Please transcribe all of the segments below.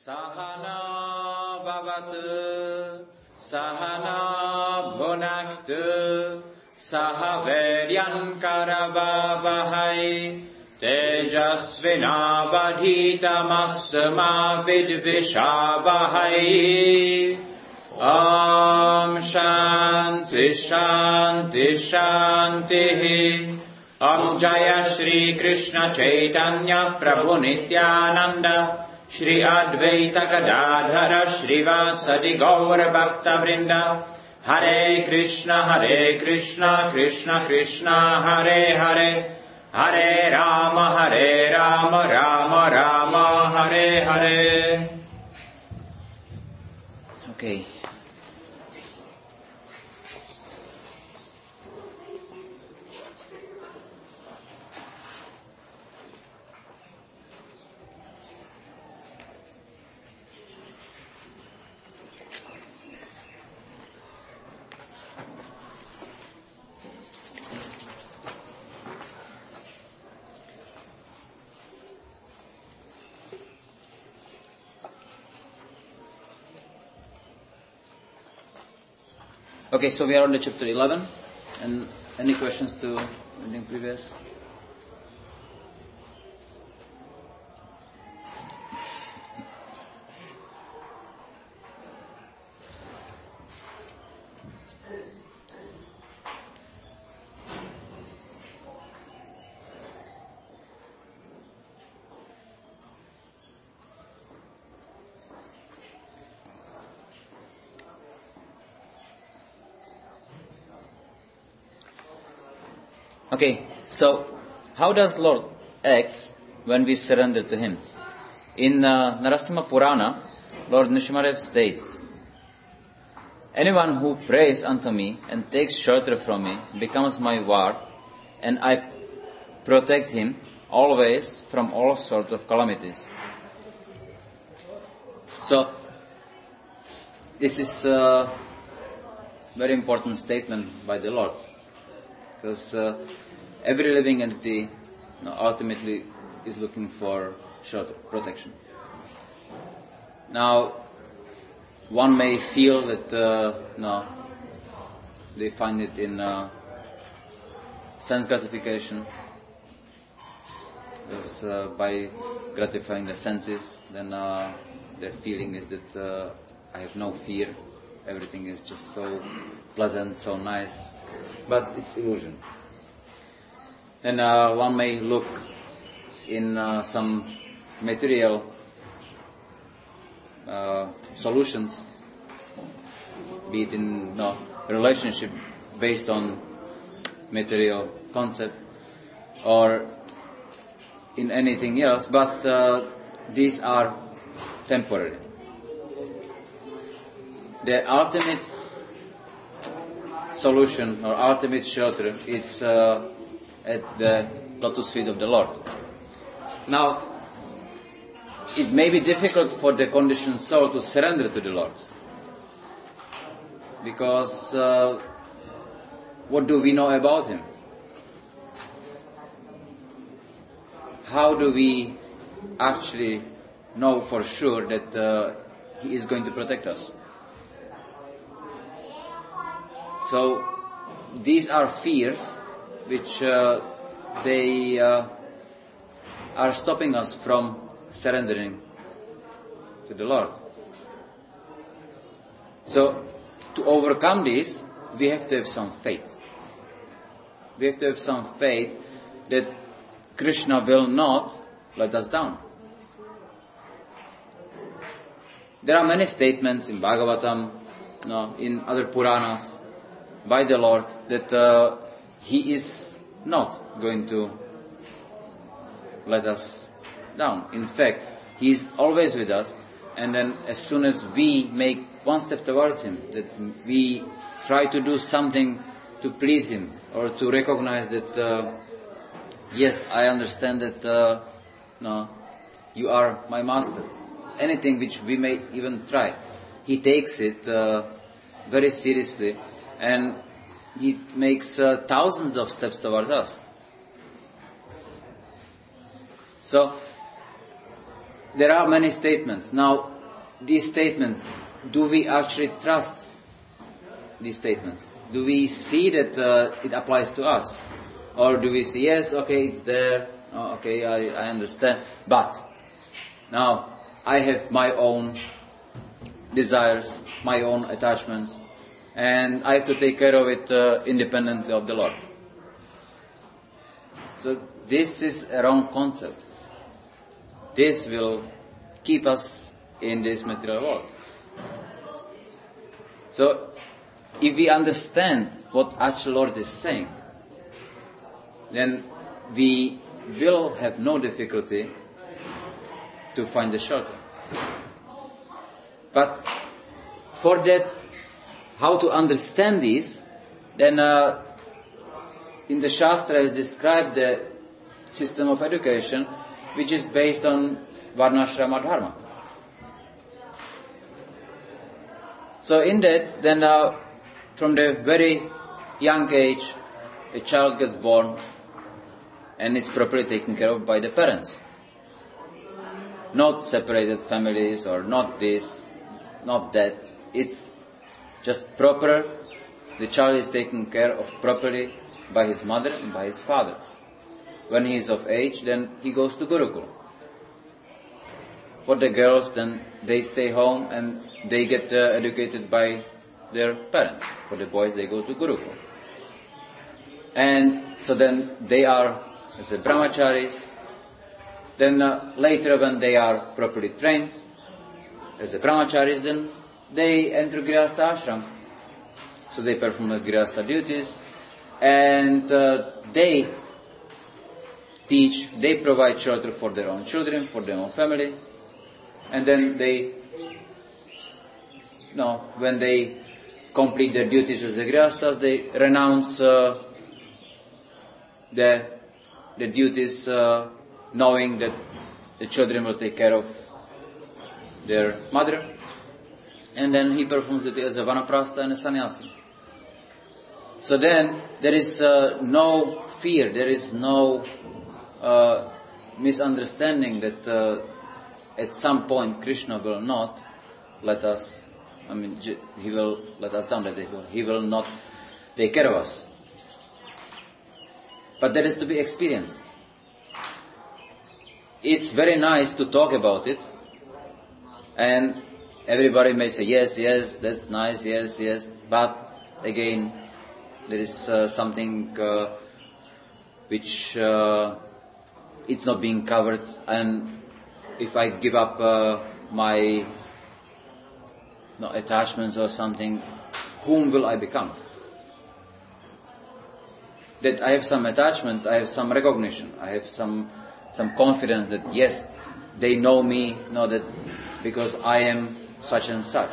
Sahana Bhavatu Sahana Bhunaktu Sahaviryan Karavavahai Tejasvinavadhitamastu ma vidvishavahai. Om Shanti Shanti Shanti. Om Jaya Shri Krishna Chaitanya Prabhu Nityananda Shri Advaita Gadadhara Shrivasadi Gaura Bhakta Vrinda. Hare Krishna Krishna Krishna Hare Hare, Hare Rama Rama Rama Hare Hare. Okay. Okay, so we are on the chapter 11, and any questions to anything previous? Okay, so how does Lord act when we surrender to Him? In Narasimha Purana, Lord Nrsimhadev states, "Anyone who prays unto me and takes shelter from me becomes my ward, and I protect him always from all sorts of calamities." So, this is a very important statement by the Lord, because every living entity ultimately is looking for shelter, protection. Now, one may feel that they find it in sense gratification, because by gratifying the senses, then their feeling is that I have no fear, everything is just so pleasant, so nice, but it's illusion. And one may look in some material solutions, be it in relationship based on material concept or in anything else, but these are temporary. The ultimate solution or ultimate shelter is at the lotus feet of the Lord. Now, it may be difficult for the conditioned soul to surrender to the Lord, because what do we know about Him? How do we actually know for sure that He is going to protect us? So, these are fears which they are stopping us from surrendering to the Lord. So, to overcome this, we have to have some faith. We have to have some faith that Krishna will not let us down. There are many statements in Bhagavatam, in other Puranas, by the Lord that He is not going to let us down. In fact, He is always with us, and then as soon as we make one step towards Him, that we try to do something to please Him, or to recognize that, yes, I understand that you are my master. Anything which we may even try, He takes it very seriously, and He makes thousands of steps towards us. So, there are many statements. Now, these statements, do we actually trust these statements? Do we see that it applies to us? Or do we say, yes, okay, it's there, okay, I understand, but now I have my own desires, my own attachments, and I have to take care of it independently of the Lord. So this is a wrong concept. This will keep us in this material world. So if we understand what actually Lord is saying, then we will have no difficulty to find the shelter. But for that, how to understand these, then in the Shastra is described the system of education which is based on Varnashrama Dharma. So in that, then from the very young age, a child gets born and it's properly taken care of by the parents. Not separated families or not this, not that. It's just proper. The child is taken care of properly by his mother and by his father. When he is of age, then he goes to Gurukul. For the girls, then they stay home and they get educated by their parents. For the boys, they go to Gurukul. And so then they are as a brahmacharis. Then later when they are properly trained as a brahmacharis, then they enter Grihastha ashram. So they perform the Grihastha duties and they teach, they provide shelter for their own children, for their own family. And then they, when they complete their duties as the Grihasthas, they renounce the duties, knowing that the children will take care of their mother. And then he performs it as a vanaprastha and a sannyasi. So then there is no fear, there is no misunderstanding that at some point Krishna will not let us, he will let us down, that he will not take care of us. But that is to be experienced. It's very nice to talk about it, and everybody may say, yes, that's nice, yes, but again, there is something which it's not being covered, and if I give up my attachments or something, whom will I become? That I have some attachment, I have some recognition, I have some confidence that yes, they know me, know that because I am such and such.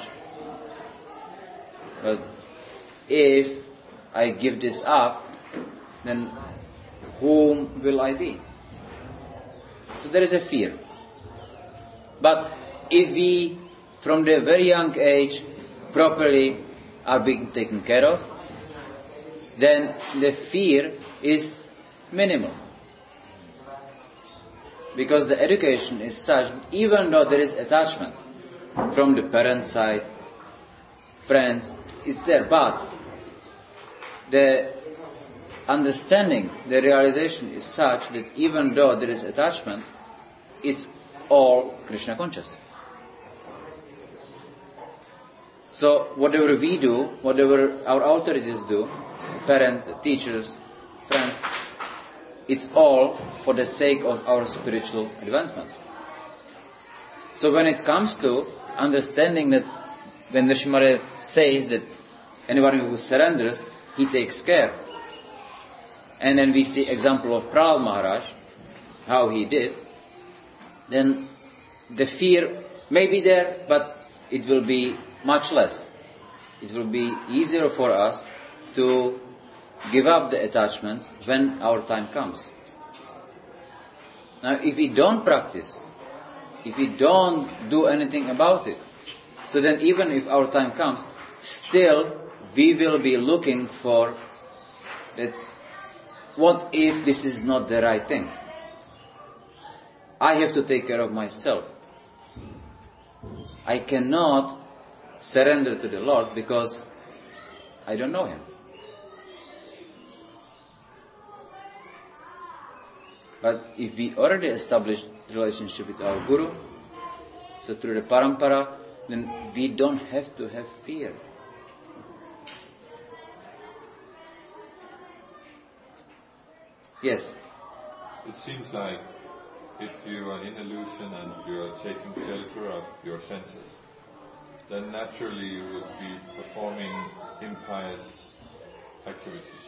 But if I give this up, then whom will I be? So there is a fear. But if we, from the very young age, properly are being taken care of, then the fear is minimal. Because the education is such, even though there is attachment from the parent side, friends, it's there, but the understanding, the realization is such that even though there is attachment, it's all Krishna conscious. So whatever we do, whatever our authorities do, parents, teachers, friends, it's all for the sake of our spiritual advancement. So when it comes to understanding that when Nrsimha says that anyone who surrenders, he takes care. And then we see example of Prahlad Maharaj, how he did, then the fear may be there, but it will be much less. It will be easier for us to give up the attachments when our time comes. Now, if we don't practice, if we don't do anything about it, so then even if our time comes, still we will be looking for that, what if this is not the right thing? I have to take care of myself. I cannot surrender to the Lord because I don't know Him. But if we already established relationship with our Guru, so through the parampara, then we don't have to have fear. Yes? It seems like if you are in illusion and you are taking shelter of your senses, then naturally you would be performing impious activities.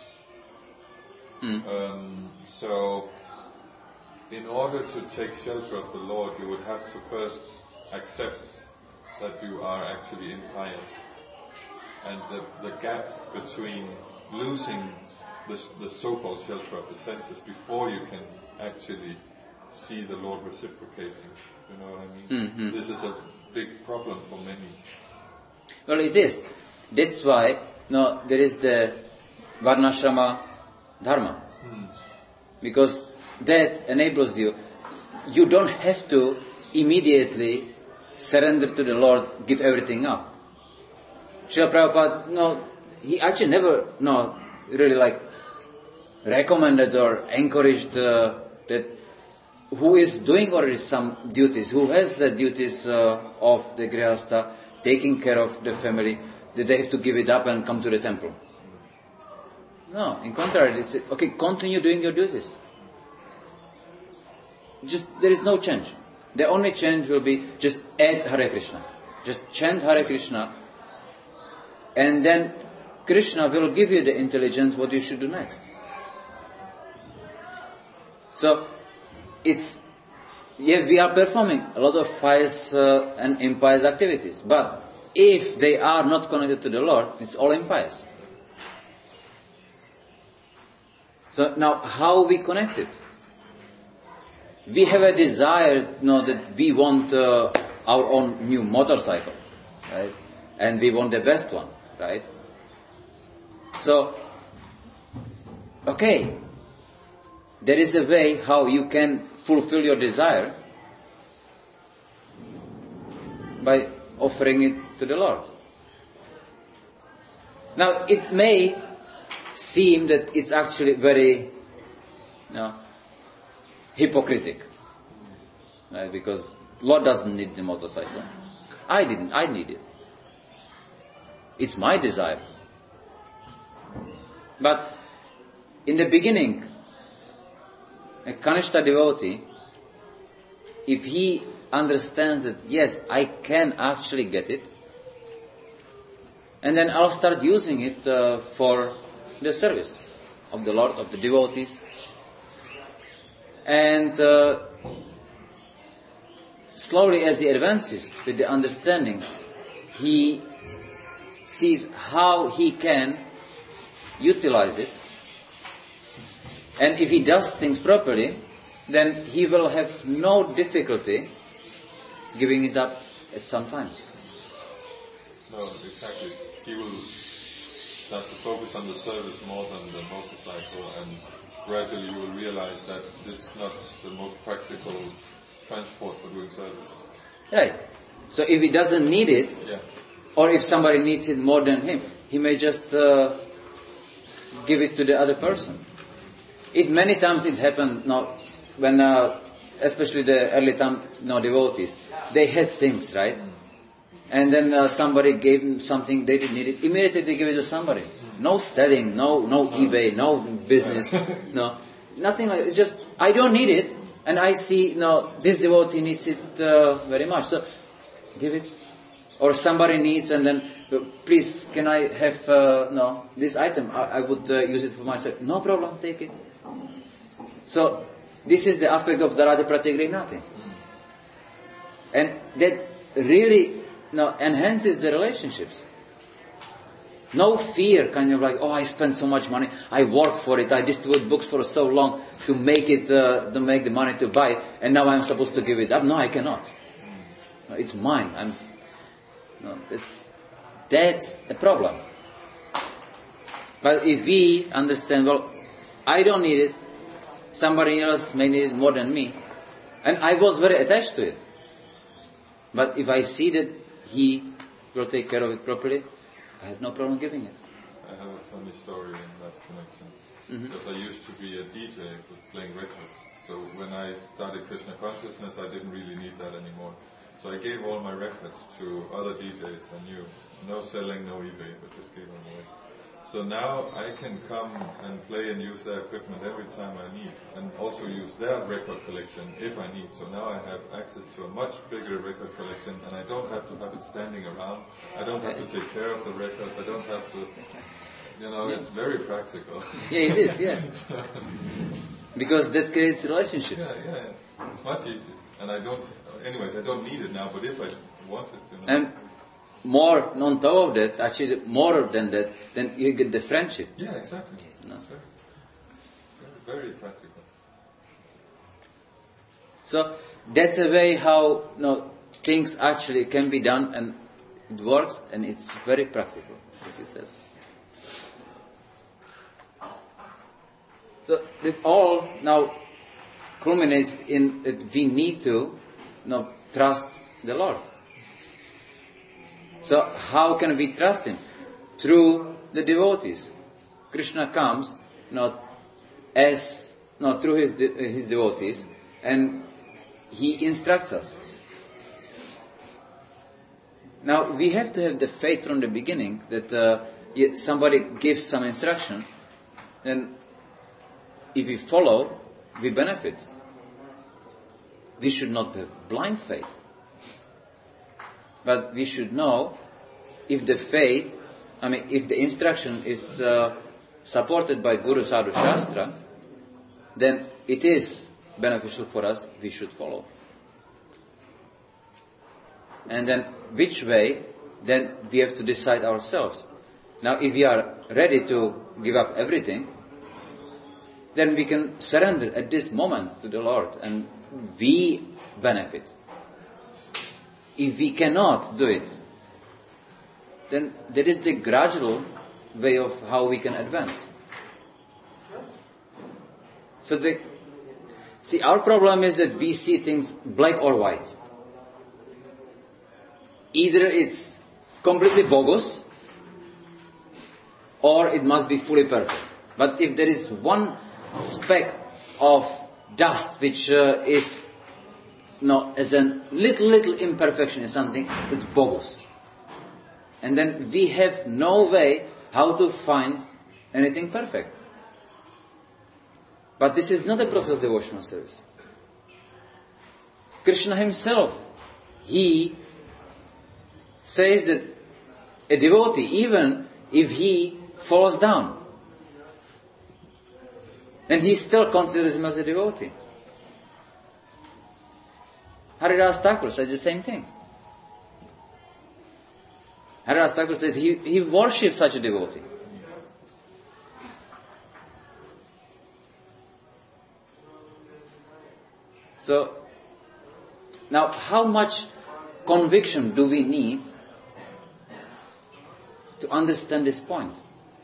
So, in order to take shelter of the Lord, you would have to first accept that you are actually impious. And the gap between losing the so-called shelter of the senses before you can actually see the Lord reciprocating. You know what I mean? Mm-hmm. This is a big problem for many. Well, it is. That's why there is the Varnashrama Dharma. Because that enables you. You don't have to immediately surrender to the Lord, give everything up. Srila Prabhupada, he actually never, really recommended or encouraged that who is doing already some duties, who has the duties of the Grihastha, taking care of the family, that they have to give it up and come to the temple. No, in contrary, it's okay, continue doing your duties. There is no change. The only change will be just add Hare Krishna. Just chant Hare Krishna, and then Krishna will give you the intelligence what you should do next. So, we are performing a lot of pious and impious activities, but if they are not connected to the Lord, it's all impious. So now, how we connect it? We have a desire, that we want our own new motorcycle, right? And we want the best one, right? So, okay, there is a way how you can fulfill your desire by offering it to the Lord. Now, it may seem that it's actually very, hypocritical, right? Because Lord doesn't need the motorcycle. I need it. It's my desire. But in the beginning, a Kanishta devotee, if he understands that, yes, I can actually get it, and then I'll start using it for the service of the Lord, of the devotees. And slowly as he advances with the understanding, he sees how he can utilize it. And if he does things properly, then he will have no difficulty giving it up at some time. No, exactly. He will start to focus on the service more than the motorcycle, and gradually you will realize that this is not the most practical transport for doing service. Right. So if he doesn't need it, or if somebody needs it more than him, he may just give it to the other person. Many times it happened when, especially the early time devotees, they had things, right? And then somebody gave them something, they didn't need it. Immediately they give it to somebody. No selling, no eBay, no business, nothing like it. Just, I don't need it, and I see, this devotee needs it very much. So, give it. Or somebody needs, and then, please, can I have this item? I would use it for myself. No problem, take it. So, this is the aspect of Dharati Pratigrihnati. And that really enhances the relationships. No fear, kind of like, I spent so much money, I worked for it, I distribute books for so long to make it, to make the money to buy it, and now I'm supposed to give it up. No, I cannot. No, it's mine. That's a problem. But if we understand, I don't need it, somebody else may need it more than me, and I was very attached to it. But if I see that he will take care of it properly, I have no problem giving it. I have a funny story in that connection. Because I used to be a DJ with playing records. So when I started Krishna Consciousness, I didn't really need that anymore. So I gave all my records to other DJs I knew. No selling, no eBay, but just gave them away. So now I can come and play and use their equipment every time I need, and also use their record collection if I need. So now I have access to a much bigger record collection, and I don't have to have it standing around. I don't have to take care of the records. I don't have to, it's very practical. Yeah, it is, yeah. Because that creates relationships. Yeah. It's much easier. And I don't need it now, but if I wanted to. And more on top of that, actually more than that, then you get the friendship. Yeah, exactly. No. Very, very practical. So that's a way how things actually can be done, and it works, and it's very practical, as you said. So it all now culminates in that we need to trust the Lord. So how can we trust Him? Through the devotees. Krishna comes through his devotees, and He instructs us. Now we have to have the faith from the beginning that somebody gives some instruction, and if we follow, we benefit. We should not have blind faith. But we should know if the instruction is supported by Guru Sadhu Shastra, then it is beneficial for us, we should follow. And then which way, then we have to decide ourselves. Now if we are ready to give up everything, then we can surrender at this moment to the Lord and we benefit. If we cannot do it, then there is the gradual way of how we can advance. So our problem is that we see things black or white. Either it's completely bogus, or it must be fully perfect. But if there is one speck of dust which is as a little imperfection in something, it's bogus. And then we have no way how to find anything perfect. But this is not a process of devotional service. Krishna himself, he says that a devotee, even if he falls down, and he still considers him as a devotee. Haridas Thakur said the same thing. Haridas Thakur said he worships such a devotee. So, now how much conviction do we need to understand this point?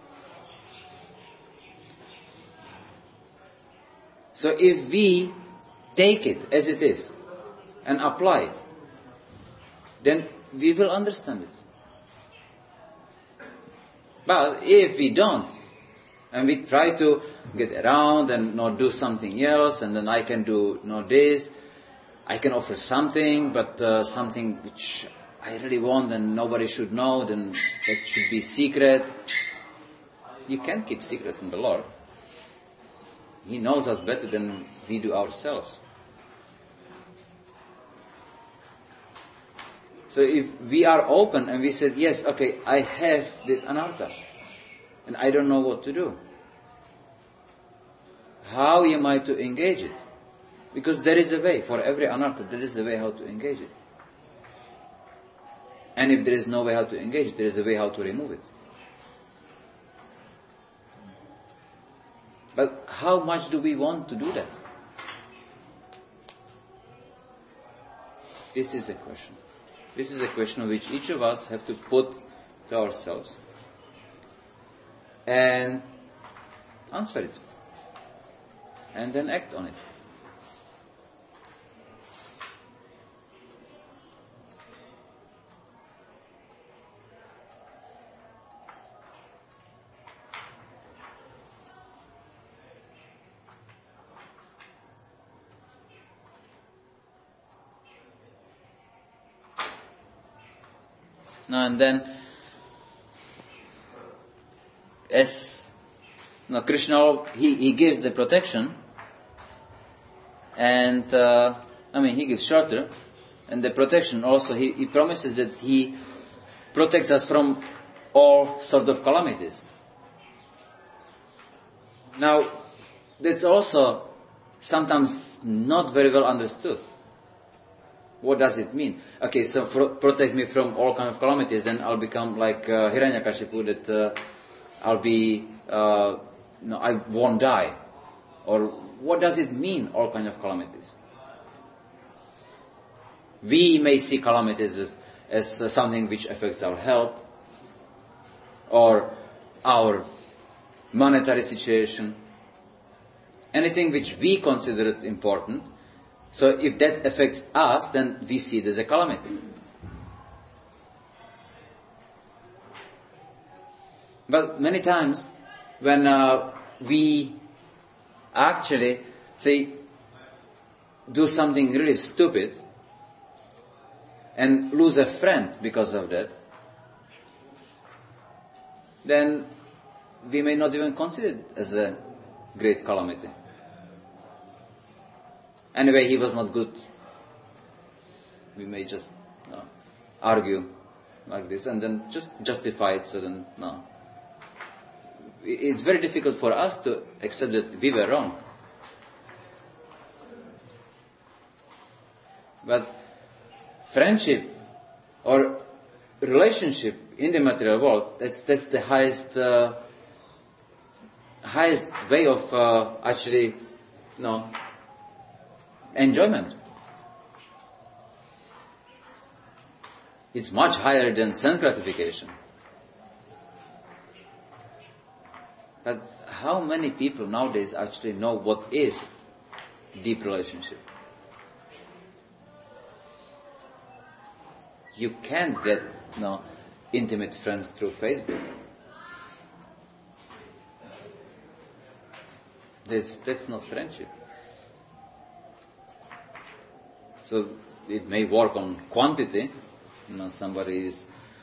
So if we take it as it is and apply it, then we will understand it. But if we don't, and we try to get around and not do something else, and then I can do this, I can offer something, but something which I really want and nobody should know, then that should be secret. You can't keep secrets from the Lord. He knows us better than we do ourselves. So if we are open and we said, yes, okay, I have this anartha, and I don't know what to do. How am I to engage it? Because there is a way. For every anartha, there is a way how to engage it. And if there is no way how to engage it, there is a way how to remove it. But how much do we want to do that? This is a question. This is a question which each of us have to put to ourselves and answer it. And then act on it. And then, as Krishna, he gives the protection, and he gives shelter, and the protection also, he promises that he protects us from all sort of calamities. Now, that's also sometimes not very well understood. What does it mean? Okay, so protect me from all kind of calamities, then I'll become like Hiranyakashipu, that I'll be, I won't die. Or what does it mean, all kind of calamities? We may see calamities as something which affects our health, or our monetary situation, anything which we consider it important. So if that affects us, then we see it as a calamity. But many times, when we actually, say, do something really stupid, and lose a friend because of that, then we may not even consider it as a great calamity. Anyway, he was not good. We may just argue like this and then just justify it. So then, no. It's very difficult for us to accept that we were wrong. But friendship or relationship in the material world, that's the highest way of actually, enjoyment. It's much higher than sense gratification. But how many people nowadays actually know what is deep relationship? You can't get intimate friends through Facebook. That's not friendship. So it may work on quantity. Somebody is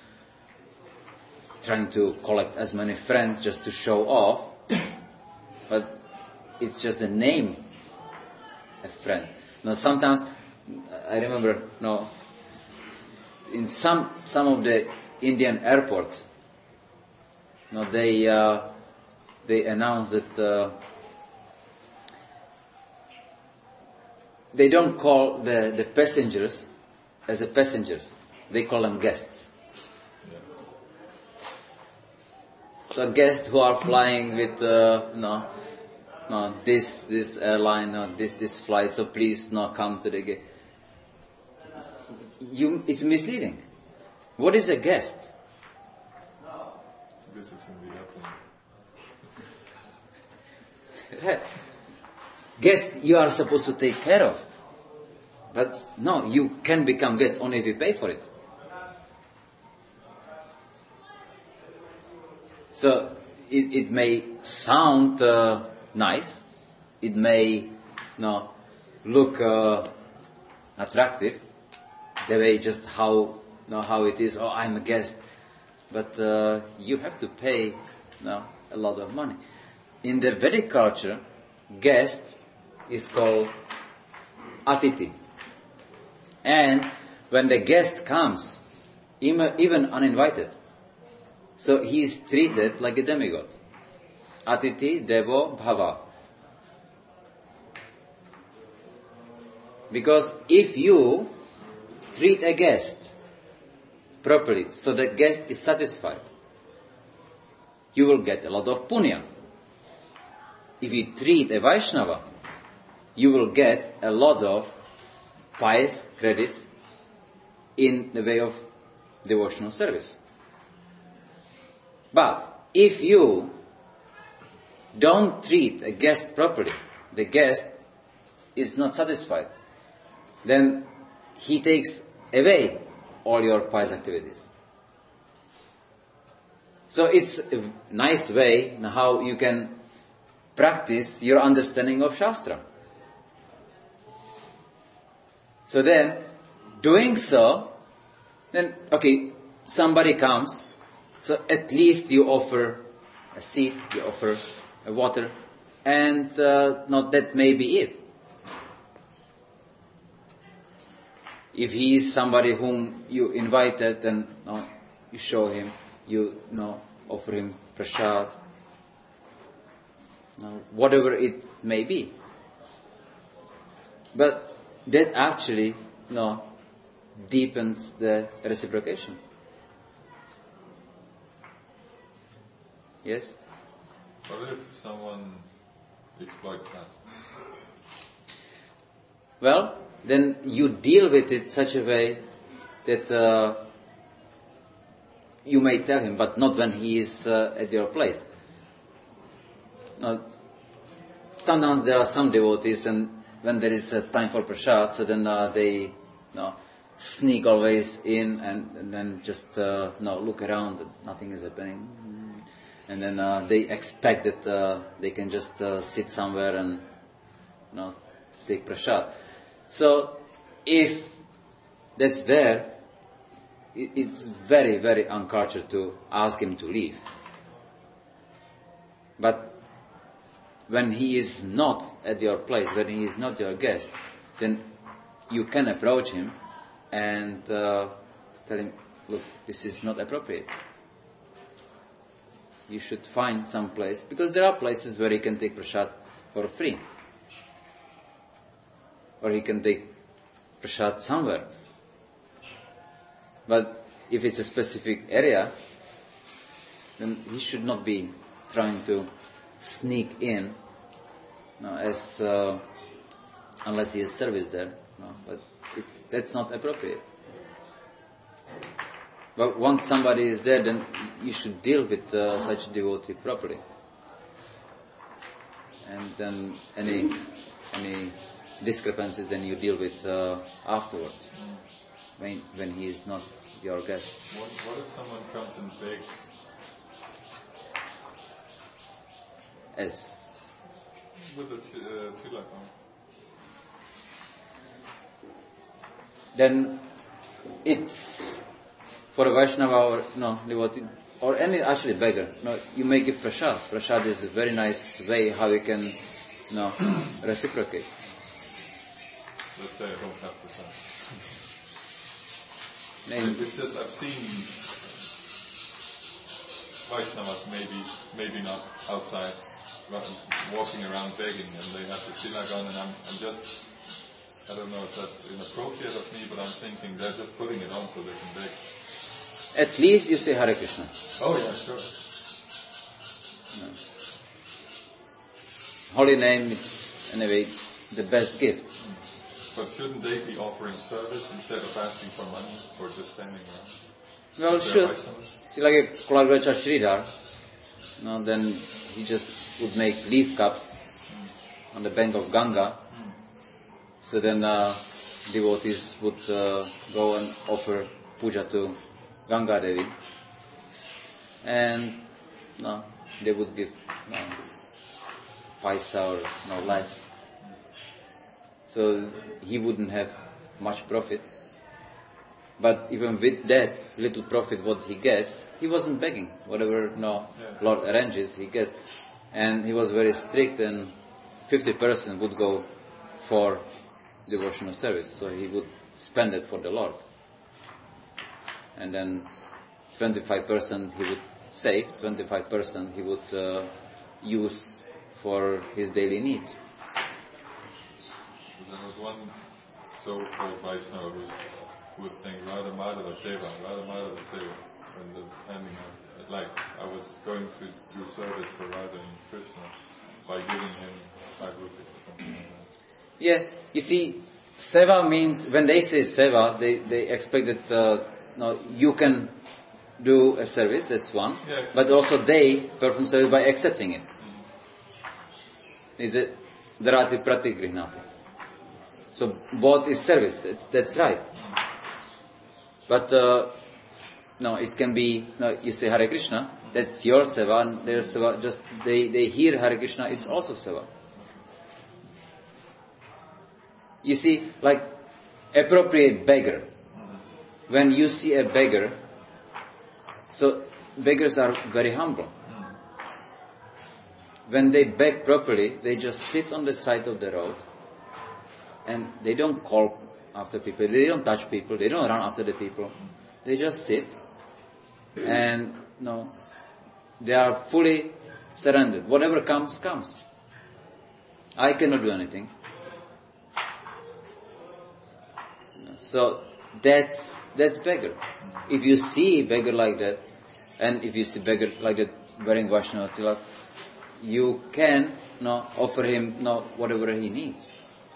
trying to collect as many friends just to show off, but it's just a name, a friend. Sometimes I remember, in some of the Indian airports, they announce that they don't call the passengers as a passengers. They call them guests. So guests who are flying with this airline, this flight, so please come to the gate. It's misleading. What is a guest? Visiting the airplane. Guest you are supposed to take care of. But no, you can become guest only if you pay for it. So it may sound nice. It may look attractive. The way just how it is. Oh, I'm a guest. But you have to pay a lot of money. In the Vedic culture, guest is called Atiti. And when the guest comes, even uninvited, so he is treated like a demigod. Atiti Devo Bhava. Because if you treat a guest properly, so the guest is satisfied, you will get a lot of punya. If you treat a Vaishnava, you will get a lot of pious credits in the way of devotional service. But if you don't treat a guest properly, the guest is not satisfied, then he takes away all your pious activities. So it's a nice way how you can practice your understanding of Shastra. So then, doing so, then, okay, somebody comes, so at least you offer a seat, you offer a water, and not that may be it. If he is somebody whom you invited, then you show him, you offer him prasad, whatever it may be. But that actually deepens the reciprocation. Yes? What if someone exploits that? Well, then you deal with it such a way that you may tell him, but not when he is at your place. Now, sometimes there are some devotees, and when there is a time for prasad, so then they sneak always in and then just look around and nothing is happening. And then they expect that they can just sit somewhere and take prasad. So if that's there, it's very, very uncultured to ask him to leave. But when he is not at your place, when he is not your guest, then you can approach him and tell him, look, this is not appropriate. You should find some place, because there are places where he can take prasad for free. Or he can take prasad somewhere. But if it's a specific area, then he should not be trying to sneak in, unless he has service there. But that's not appropriate. But once somebody is there, then you should deal with such devotee properly. And then any discrepancies, then you deal with afterwards, when he is not your guest. What if someone comes and begs? As With a tilaka. Then it's for a Vaishnava or devotee, or any actually beggar. You may give prasad. Prasad is a very nice way how you can reciprocate. Let's say I don't have prasad. It's just I've seen Vaishnavas maybe not outside walking around begging, and they have the tilak on, and I'm just, I don't know if that's inappropriate of me, but I'm thinking they're just putting it on so they can beg. At least you say Hare Krishna. Oh yeah, sure. Holy name, it's anyway the best gift. But shouldn't they be offering service instead of asking for money or just standing around? Well, should. See, like a Kularvacha Sridhar, then he just would make leaf cups on the bank of Ganga. So then devotees would go and offer puja to Ganga Devi. And they would give paisa or less. So he wouldn't have much profit. But even with that little profit what he gets, he wasn't begging. Whatever Lord arranges, he gets. And he was very strict, and 50% would go for devotional service. So he would spend it for the Lord. And then 25% he would save, 25% he would use for his daily needs. There was one so-called Vaishnava who was saying Radha Madhava Seva, when the handing out, like I was going to do service for Radha and Krishna by giving him 5 rupees or something like that. Yeah, you see, seva means, when they say seva, they expect that you can do a service, that's one, but also they perform service by accepting it. It's a dharati pratigrihnati. So both is service, that's right. But it can be, you say Hare Krishna, that's your seva, and their seva, just they hear Hare Krishna, it's also seva. You see, like appropriate beggar. When you see a beggar, So beggars are very humble. When they beg properly, they just sit on the side of the road and they don't call after people, they don't touch people, they don't run after the people. They just sit and they are fully surrendered. Whatever comes, comes. I cannot do anything. So that's beggar. If you see beggar like that, and if you see beggar like that wearing Vaishnava tilak, you can offer him whatever he needs.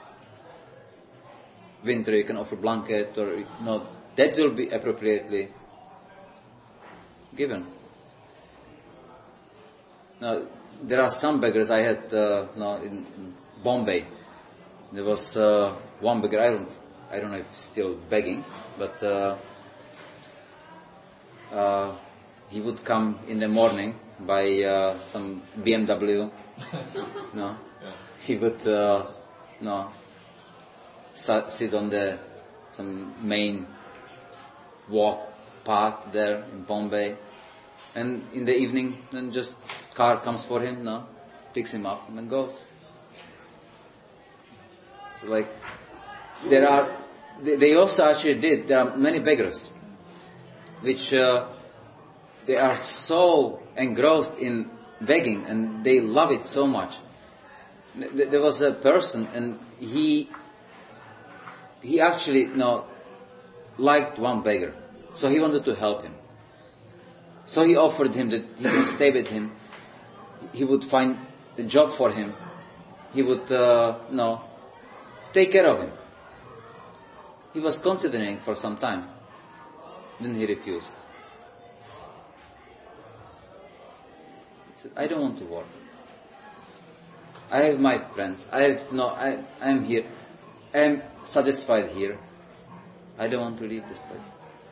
Winter, you can offer blanket, or that will be appropriately given. Now, there are some beggars I had in Bombay. There was one beggar. I don't know if he's still begging, but he would come in the morning by some BMW. He would sit on some main walk path there in Bombay, and in the evening, then just car comes for him, picks him up and then goes. So they also actually there are many beggars, which they are so engrossed in begging and they love it so much. There was a person and he actually liked one beggar, so he wanted to help him. So he offered him that he can stay with him. He would find a job for him. He would take care of him. He was considering for some time. Then he refused. He said, I don't want to work. I have my friends. I'm here. I am satisfied here. I don't want to leave this place.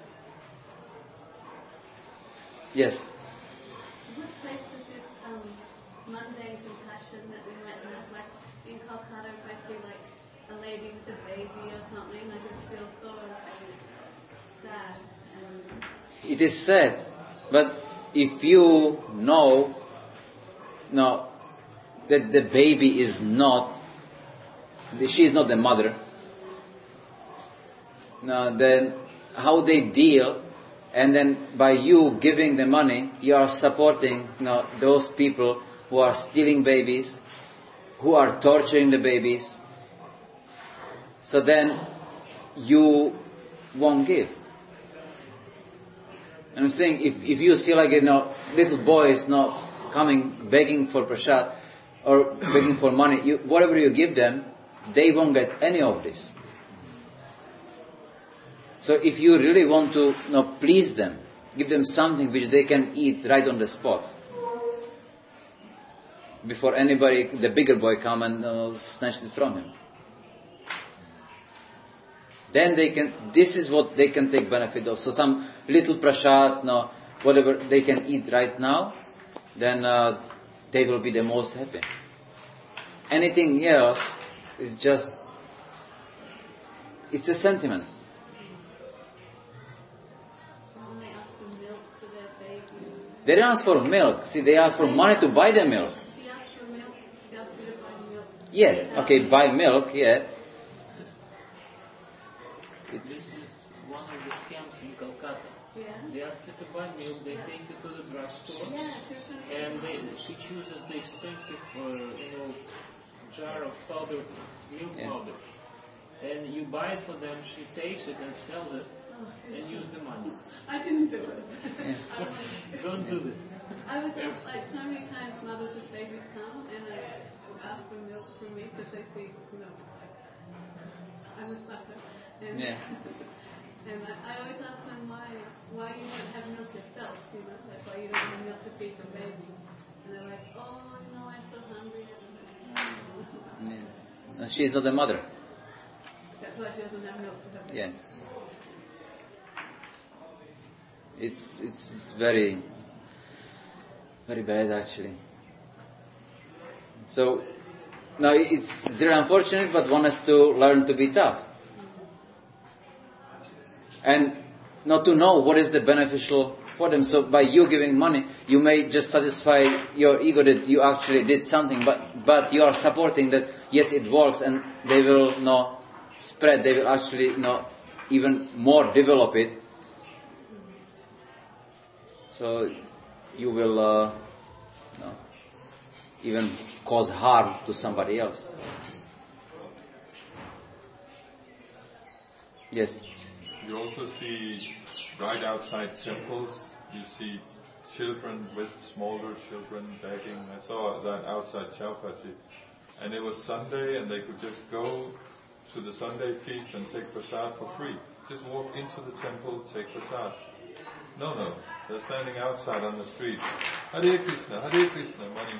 Yes? What place is this mundane compassion that we might have? Like in Kolkata, if I see a lady with a baby or something, I just feel so sad. It is sad, but if you know that the baby is she is not the mother, then how they deal, and then by you giving the money, you are supporting those people who are stealing babies, who are torturing the babies. So then you won't give. And I'm saying if you see little boys coming begging for prasad or begging for money, whatever you give them, they won't get any of this. So if you really want to please them, give them something which they can eat right on the spot, before anybody, the bigger boy, come and snatch it from him. Then this is what they can take benefit of. So some little prasad, whatever they can eat right now, then they will be the most happy. Anything else is just, it's a sentiment. When they ask for milk for their baby. They don't ask for milk. See, they ask for money to buy the milk. She asked for milk. She asked me to buy milk. Yeah, okay, buy milk, yeah. This is one of the scams in Calcutta. Yeah. They ask you to buy milk, they take you to the drugstore, Yeah, and she chooses the expensive, jar of powdered milk powder. And you buy it for them, she takes it and sells it, and use the money. I didn't do it. So, don't do this. I was so many times mothers with babies come and ask for milk from me because they see, I'm a sucker. And, Yeah. and I always ask them why you don't have milk yourself, why you don't have milk to feed your baby. And they're like, I'm so hungry. Yeah. She's not the mother. That's why she doesn't have milk for her baby. Yeah. It's very, very bad actually. So, now it's very unfortunate, but one has to learn to be tough. And not to know what is the beneficial for them. So by you giving money, you may just satisfy your ego that you actually did something, but you are supporting that, yes, it works, and they will spread, they will actually even more develop it. So you will even cause harm to somebody else. Yes. You also see right outside temples, you see children with smaller children begging. I saw that outside Chowpatty, and it was Sunday, and they could just go to the Sunday feast and take prasad for free. Just walk into the temple, take prasad. No, they're standing outside on the street. Hare Krishna, money.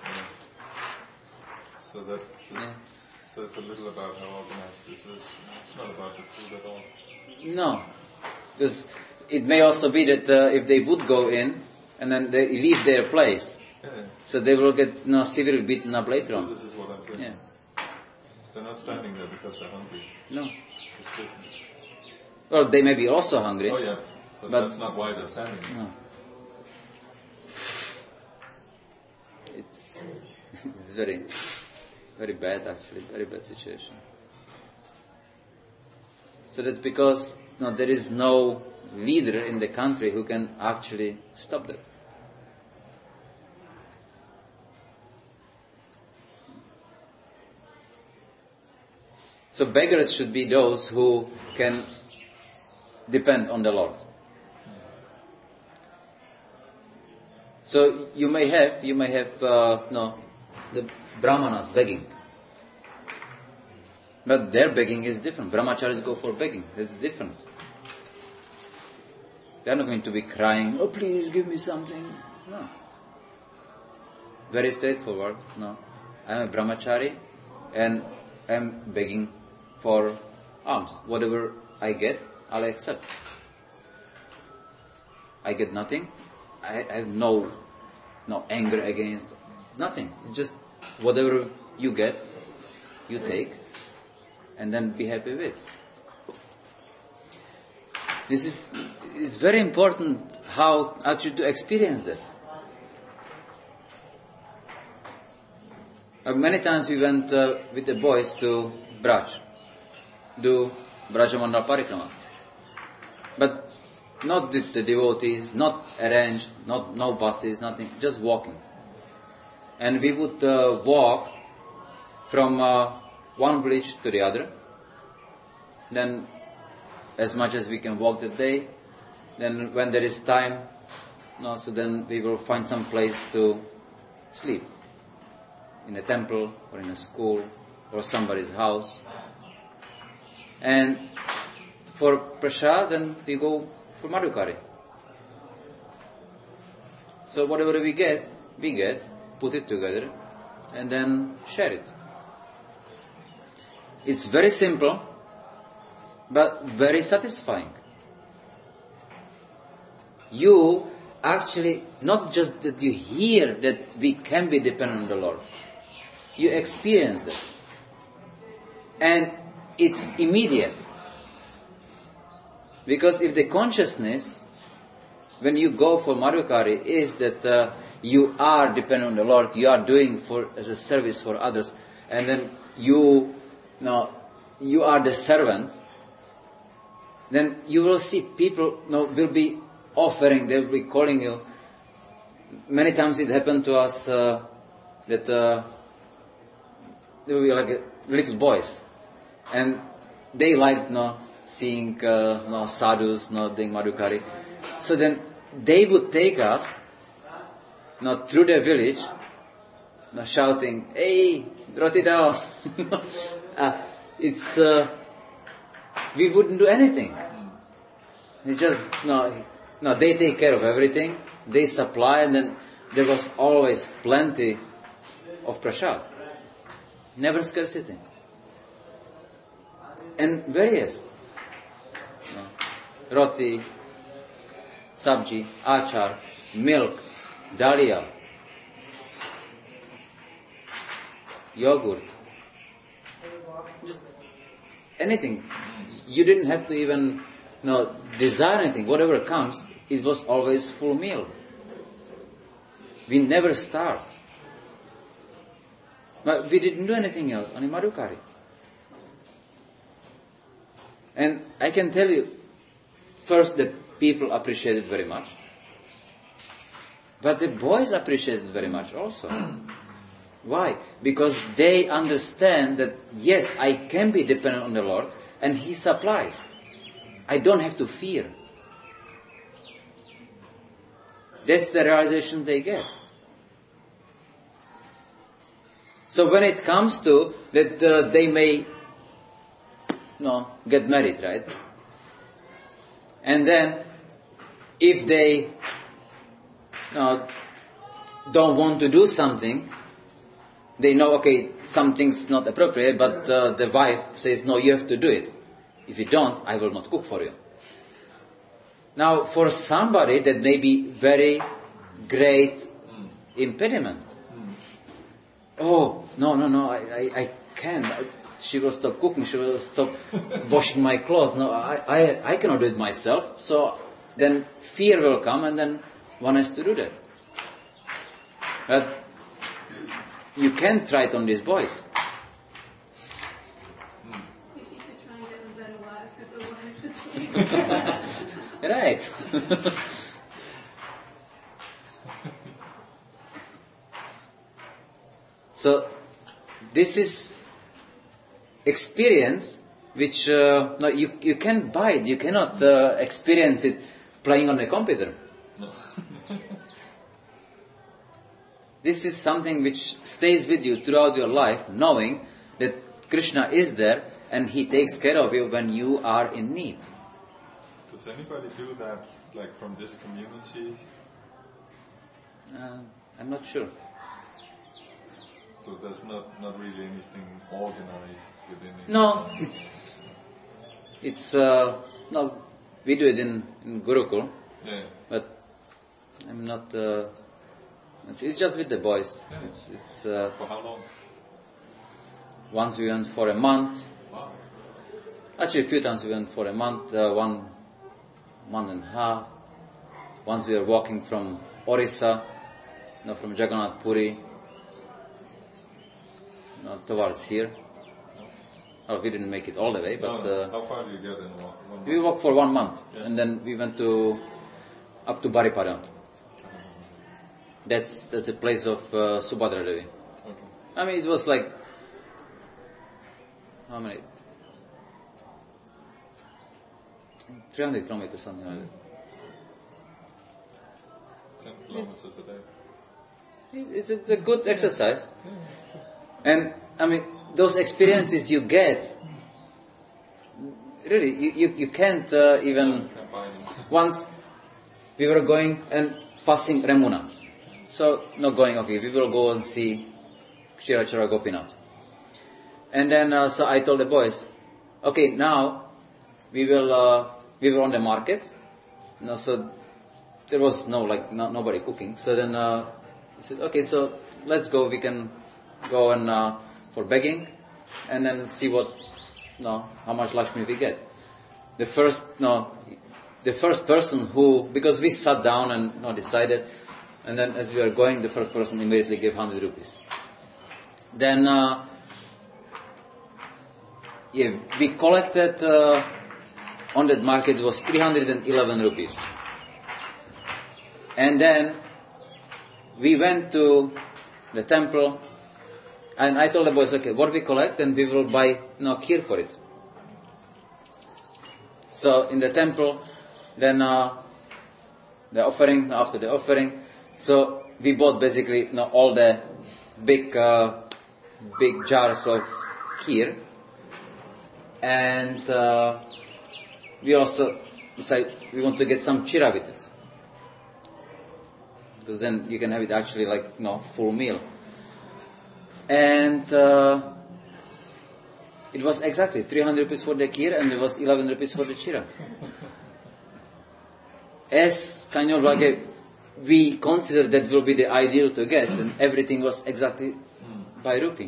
So that says a little about how organized this is. It's not about the food at all. No, because it may also be that if they would go in and then they leave their place, so they will get severely beaten up later on. This is what I'm doing. Yeah. They're not standing there because they're hungry. No. It's business. Well, they may be also hungry. Oh yeah, but that's not why they're standing there. No. It's very, very bad actually, very bad situation. So that's because there is no leader in the country who can actually stop that. So beggars should be those who can depend on the Lord. So you may have the brahmanas begging, but their begging is different. Brahmacharis go for begging. It's different. They are not going to be crying, "Oh, please give me something." No. Very straightforward. No, I am a brahmachari, and I am begging for alms. Whatever I get, I'll accept. I get nothing. I have no anger against nothing. Just whatever you get, you take, and then be happy with. It's very important how actually to experience that. Many times we went with the boys to Braj, do Brajamandal Parikrama, but not with the devotees, not arranged, no buses, nothing, just walking. And we would walk from one village to the other. Then, as much as we can walk that day. Then, when there is time, so then we will find some place to sleep, in a temple or in a school or somebody's house. And for prasad, then we go for Madhukari. So whatever we get, put it together, and then share it. It's very simple, but very satisfying. You actually, not just that you hear that we can be dependent on the Lord, you experience that. And it's immediate. Because if the consciousness, when you go for Madhukari, is that you are dependent on the Lord, you are doing as a service for others, and then you are the servant, then you will see people will be offering, they will be calling you. Many times it happened to us that there will be like little boys, and they like seeing sadhus doing Madhukari. So then they would take us through the village, shouting, "Hey, roti dao!" It's we wouldn't do anything. They just they take care of everything. They supply, and then there was always plenty of prasad. Never scarcity. And various. Roti, sabji, achar, milk, dalia, yogurt, just anything. You didn't have to even desire anything. Whatever comes, it was always full meal. We never starved. But we didn't do anything else, only Madhukari. And I can tell you, first that people appreciate it very much. But the boys appreciate it very much also. Why? Because they understand that, yes, I can be dependent on the Lord, and He supplies. I don't have to fear. That's the realization they get. So when it comes to that they may get married, right? And then if they don't want to do something, they know, okay, something's not appropriate, but the wife says, no, you have to do it. If you don't, I will not cook for you. Now, for somebody that may be very great impediment. Oh, no, I can't. She will stop cooking, she will stop washing my clothes. No, I cannot do it myself. So then fear will come, and then one has to do that. But you can try it on these boys. You should try and get a better wife if the wives are doing it. Right. So this is experience which you can buy it. You cannot experience it playing on a computer. No. This is something which stays with you throughout your life, knowing that Krishna is there and He takes care of you when you are in need. Does anybody do that, like from this community? I'm not sure. So there's not really anything organized within it? No, it's no, we do it in Gurukul, Yeah. but I'm not. It's just with the boys. Yeah. It's For how long? once we went for a month. Wow. Actually, a few times we went for a month. 1 month and a half. Once we were walking from Orissa, from Jagannath Puri, towards here. Oh, we didn't make it all the way, but No. How far do you get in one month? we walked for 1 month, Yeah. and then we went up to Baripada. That's a place of Subhadra Devi. Okay. I mean, it was like how many? 300 kilometers, something like that. 10 kilometers a day. It's a good exercise. And, I mean, those experiences you get, really, you can't even... Can't buy them. Once we were going and passing Remuna. So, not going, okay, we will go and see Kshirachara Gopinath. And then, so I told the boys, okay, now we were on the market. So there was nobody cooking. So then he said, okay, so let's go. We can go and for begging, and then see how much Lakshmi we get. The first person who, because we sat down and decided, and then as we were going, the first person immediately gave 100 rupees. Then we collected on that market was 311 rupees. And then we went to the temple, and I told the boys, okay, what we collect, and we will buy kheer for it. So in the temple, then the offering, after the offering, so we bought basically all the big jars of kheer, and we also decided we want to get some chira with it, because then you can have it actually like full meal. And it was exactly 300 rupees for the kheer, and it was 11 rupees for the chira. As kind of like we considered that will be the ideal to get, and everything was exactly by rupee.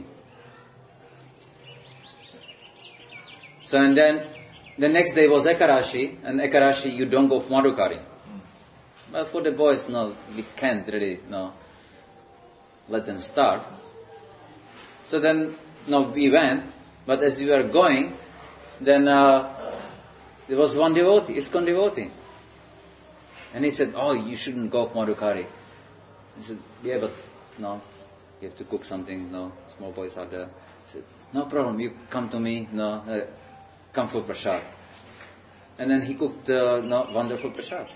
So and then the next day was Ekarashi, and Ekarashi you don't go for Madhukari. But for the boys, no, we can't really, no, let them starve. So then, no, we went, but as we were going, then there was one devotee, ISKCON devotee. And he said, oh, you shouldn't go for Madhukari. He said, yeah, but no, you have to cook something, no, small boys are there. He said, no problem, you come to me, no, come for prasad. And then he cooked no, wonderful prasad.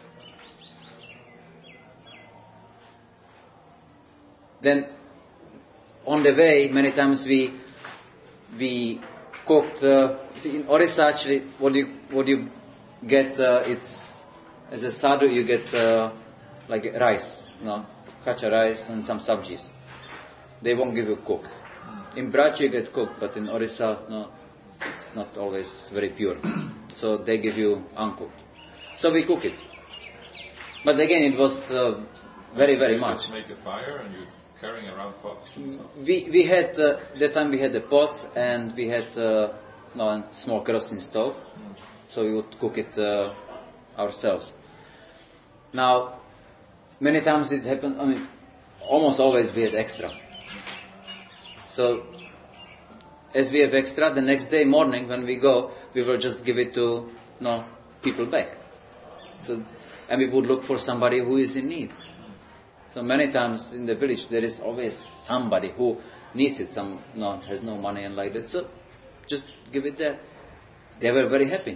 Then on the way, many times we cooked. See, in Orissa, actually, what you get? It's as a sadhu, you get like rice, no, kacha rice and some sabjis. They won't give you cooked. In Braj you get cooked, but in Orissa, no, it's not always very pure. So they give you uncooked. So we cook it. But again, it was very, very much. Just make a fire and you're carrying around pots. We had that time we had the pots and we had a small kerosene stove, so we would cook it ourselves. Now, many times it happened. I mean, almost always we had extra. So, as we have extra, the next day morning when we go, we will just give it to people back. So, and we would look for somebody who is in need. So many times in the village there is always somebody who needs it. Some has no money and like that. So, just give it there. They were very happy.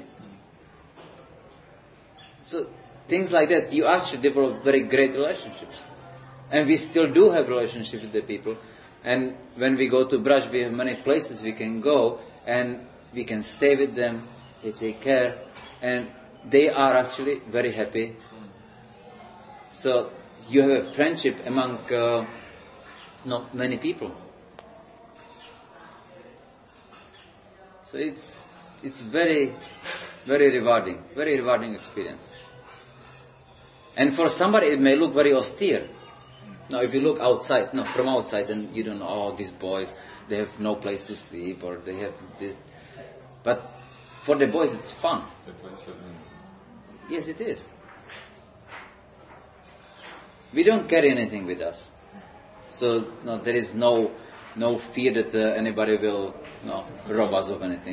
So things like that, you actually develop very great relationships, and we still do have relationships with the people. And when we go to Braj, we have many places we can go and we can stay with them, they take care, and they are actually very happy. So you have a friendship among not many people. So it's very, very rewarding experience. And for somebody it may look very austere. Now, if you look outside, from outside, then you don't know, oh, these boys, they have no place to sleep, or they have this. But for the boys, it's fun. Yes, it is. We don't carry anything with us. So, there is no fear that anybody will rob us of anything.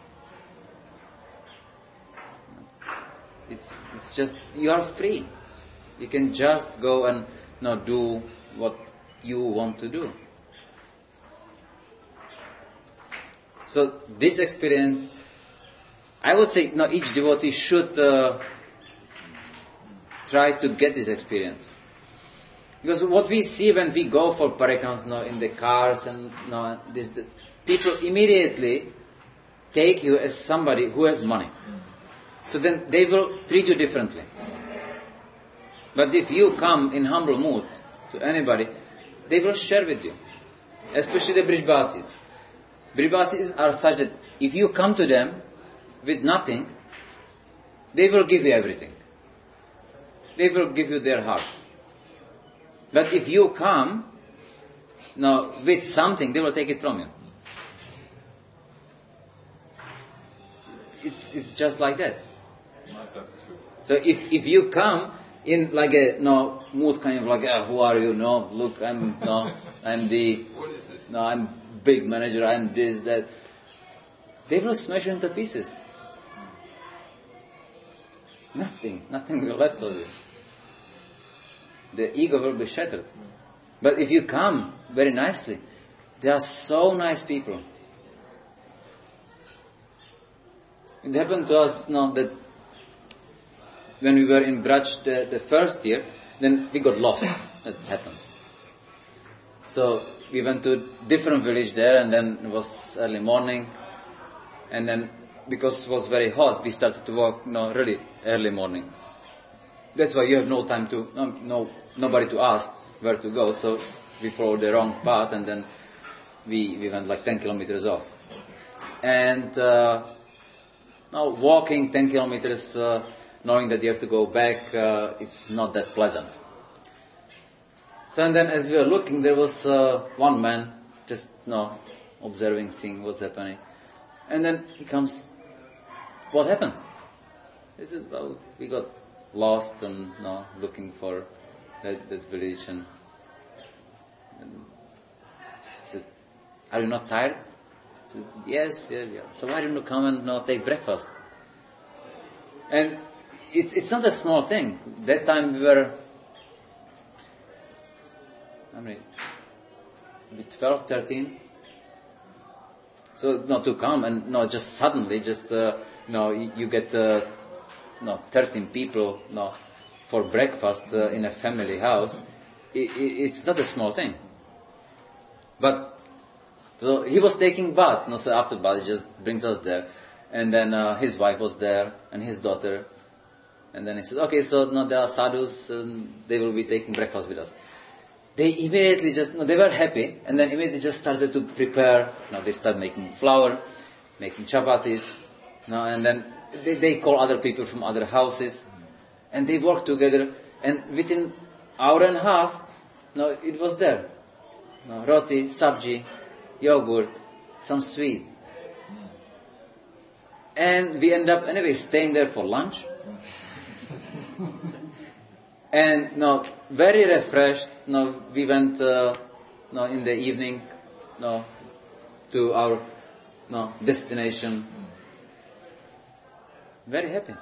It's just, you are free. You can just go and do what you want to do. So this experience, I would say, each devotee should try to get this experience. Because what we see when we go for parikrams, in the cars and the people immediately take you as somebody who has money. So then they will treat you differently. But if you come in humble mood to anybody, they will share with you. Especially the Brijbasis. Brijbasis are such that if you come to them with nothing, they will give you everything. They will give you their heart. But if you come with something, they will take it from you. It's just like that. So if you come in like a mood, kind of like, who are you? Look, I'm the What is this? I'm big manager, I'm this, that. They will smash you into pieces. Nothing will left of you. The ego will be shattered. But if you come very nicely, they are so nice people. It happened to us that when we were in Braj the first year, then we got lost. That happens. So we went to a different village there, and then it was early morning, and then because it was very hot, we started to walk really early morning. That's why you have no time to, nobody to ask where to go, so we followed the wrong path, and then we went like 10 kilometers off. And now walking 10 kilometers, knowing that you have to go back, it's not that pleasant. So and then as we were looking, there was one man just observing, seeing what's happening. And then he comes, what happened? He said, well, we got lost and looking for that village. And said, "Are you not tired?" I said, yes. So why don't you come and take breakfast? And it's not a small thing. That time we were, maybe 12, 13. So not to come and just suddenly, you get 13 people for breakfast in a family house. It's not a small thing. But so he was taking bath. So after bath, he just brings us there, and then his wife was there and his daughter, and then he said, "Okay, so there are sadhus, and they will be taking breakfast with us." They immediately they were happy, and then immediately just started to prepare. They start making flour, making chapatis, and then they call other people from other houses, and they work together, and within hour and a half, it was there. Roti, sabji, yogurt, some sweet. And we end up anyway staying there for lunch. And very refreshed. We went in the evening to our destination. Very happy.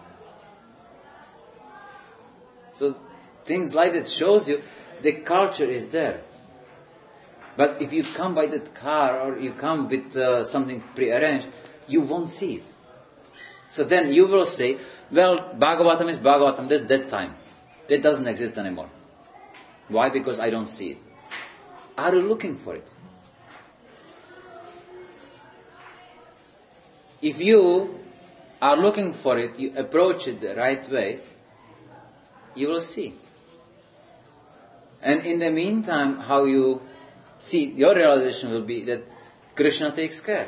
So things like that shows you the culture is there. But if you come by that car or you come with something prearranged, you won't see it. So then you will say, well, Bhagavatam is Bhagavatam, that's that time. That doesn't exist anymore. Why? Because I don't see it. Are you looking for it? If you are looking for it, you approach it the right way, you will see. And in the meantime, how you see, your realization will be that Krishna takes care.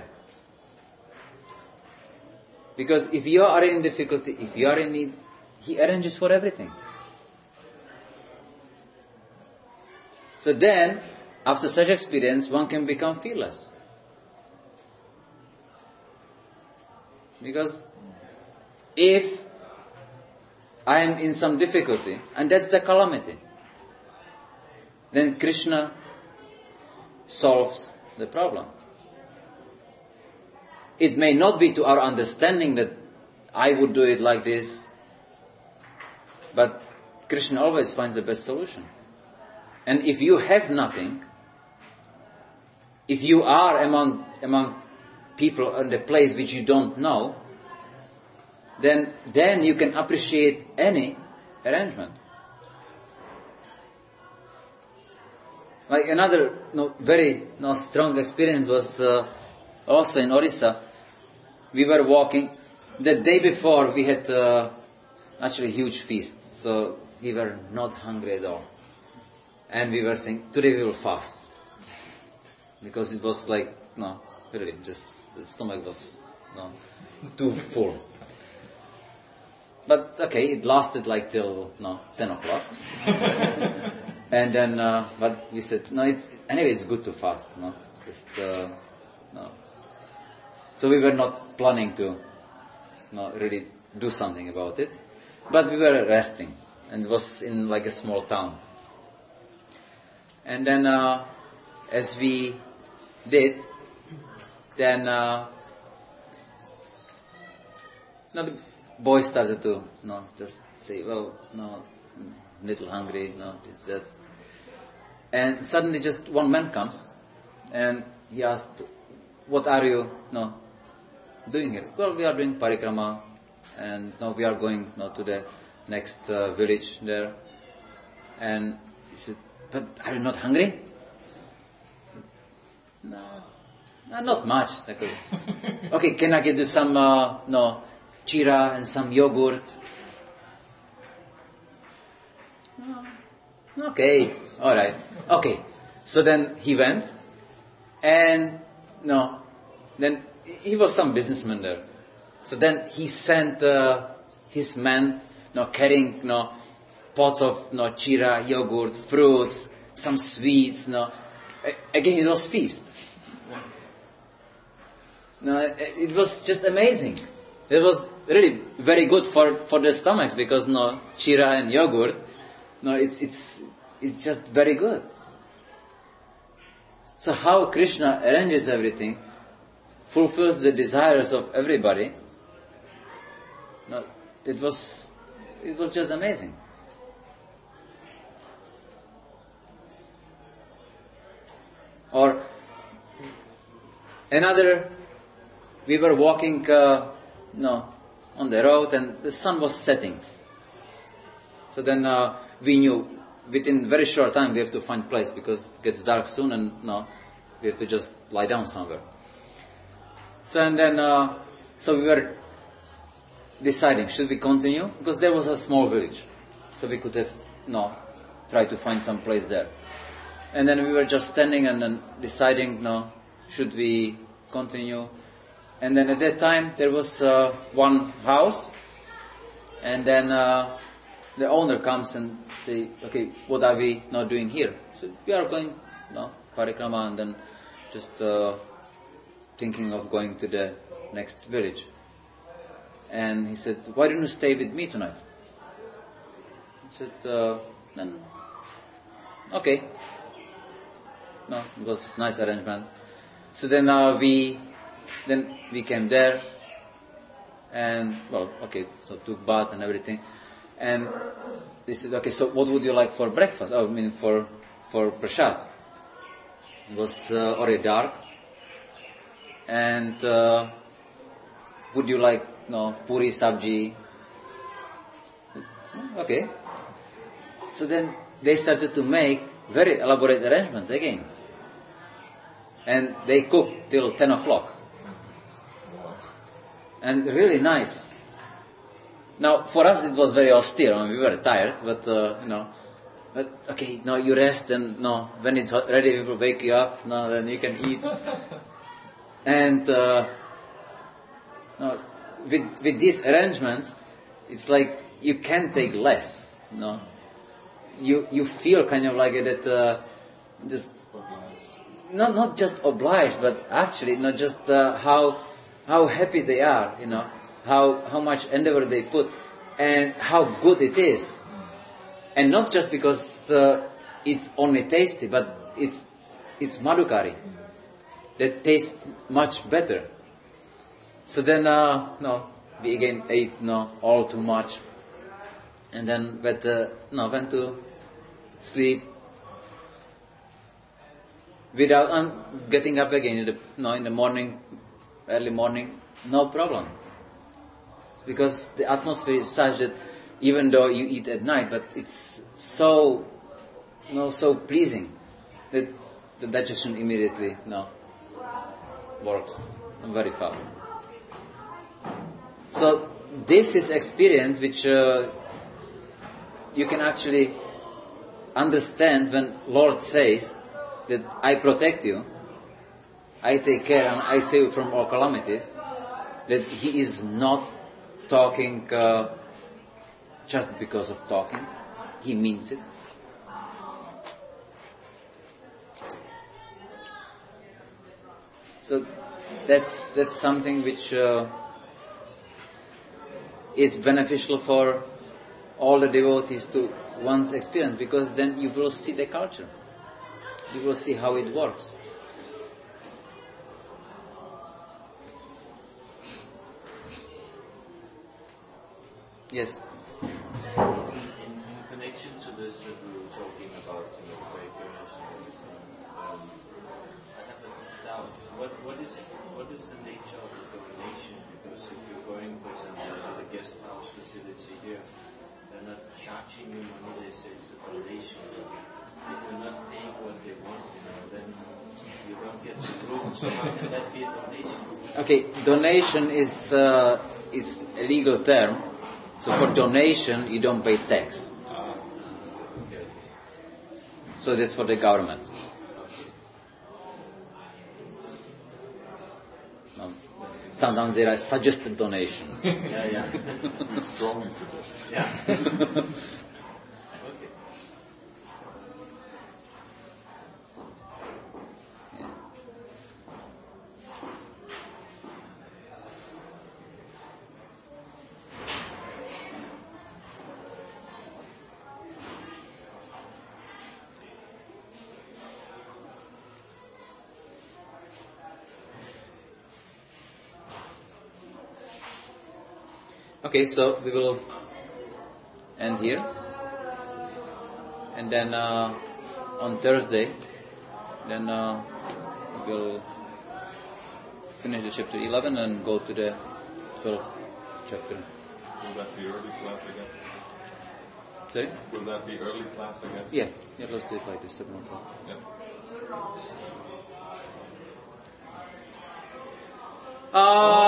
Because if you are in difficulty, if you are in need, He arranges for everything. So then, after such experience, one can become fearless. Because if I am in some difficulty, and that's the calamity, then Krishna solves the problem. It may not be to our understanding that I would do it like this, but Krishna always finds the best solution. And if you have nothing, if you are among people in the place which you don't know, then you can appreciate any arrangement. Like another very strong experience was also in Orissa. We were walking. The day before we had actually a huge feast, so we were not hungry at all. And we were saying, today we will fast. Because it was like, really, just the stomach was too full. But okay, it lasted like till 10 o'clock. And then, but we said, it's good to fast. So we were not planning to really do something about it. But we were resting. And it was in like a small town. And then, as we did, then the boy started to just say, little hungry, this, that. And suddenly just one man comes and he asked, what are you doing here? Well, we are doing parikrama and now we are going to the next village there. And he said, but are you not hungry? No, not much. Okay, can I get you some chira and some yogurt? Okay, alright. Okay, so then he went and then he was some businessman there. So then he sent his men carrying pots of chira, yogurt, fruits, some sweets. Again, it was feast. It was just amazing. It was really very good for their stomachs, because chira and yogurt, it's just very good. So how Krishna arranges everything, fulfills the desires of everybody, it was just amazing. Or another, we were walking on the road and the sun was setting. So then we knew within very short time we have to find place, because it gets dark soon and we have to just lie down somewhere. So and then so we were deciding, should we continue? Because there was a small village, so we could have tried to find some place there. And then we were just standing and then deciding, should we continue? And then at that time there was one house, and then the owner comes and say, okay, what are we not doing here? So we are going parikrama, and then just thinking of going to the next village. And he said, why don't you stay with me tonight? I said, then okay. It was nice arrangement. So then we came there, and so took bath and everything. And they said, okay, so what would you like for breakfast? For prasad. It was already dark. And would you like puri, sabji? Okay. So then they started to make very elaborate arrangements again. And they cooked till 10 o'clock. And really nice. Now, for us it was very austere. We were tired, but okay, you rest, and when it's ready we will wake you up, then you can eat. And with these arrangements, it's like you can take less. You feel kind of like that, just not just obliged, but actually just how happy they are, how much endeavor they put, and how good it is. And not just because it's only tasty, but it's madhukari that tastes much better. So then we again ate all too much, and then went to sleep without getting up again in the morning, early morning, no problem. Because the atmosphere is such that even though you eat at night, but it's so pleasing that the digestion immediately works very fast. So this is experience which you can actually understand when Lord says that I protect you, I take care and I save you from all calamities, that He is not talking just because of talking. He means it. So that's something which is beneficial for all the devotees to once experience, because then you will see the culture. You will see how it works. Yes. In connection to this that we were talking about, quakers and everything, I have a doubt. What is the nature of the donation? Because if you're going, for example, to the guest house facility here, they're not charging you money. They say it's a donation. If you're not paying what they want, then you don't get the room. So how can that be a donation? Okay, donation is it's a legal term. So for donation, you don't pay tax. Okay. So that's for the government. Sometimes there are suggested donation. Yeah. We strongly suggest. Yeah. Okay. Okay, so we will end here. And then on Thursday, then we'll finish the chapter 11 and go to the 12th chapter. Will that be early class again? Sorry? Will that be early class again? Yeah, let's do it like this, 7 o'clock. Yeah.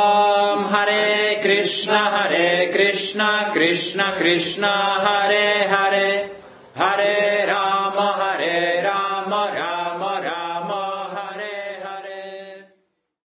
Hare Krishna, Krishna Krishna, Hare Hare.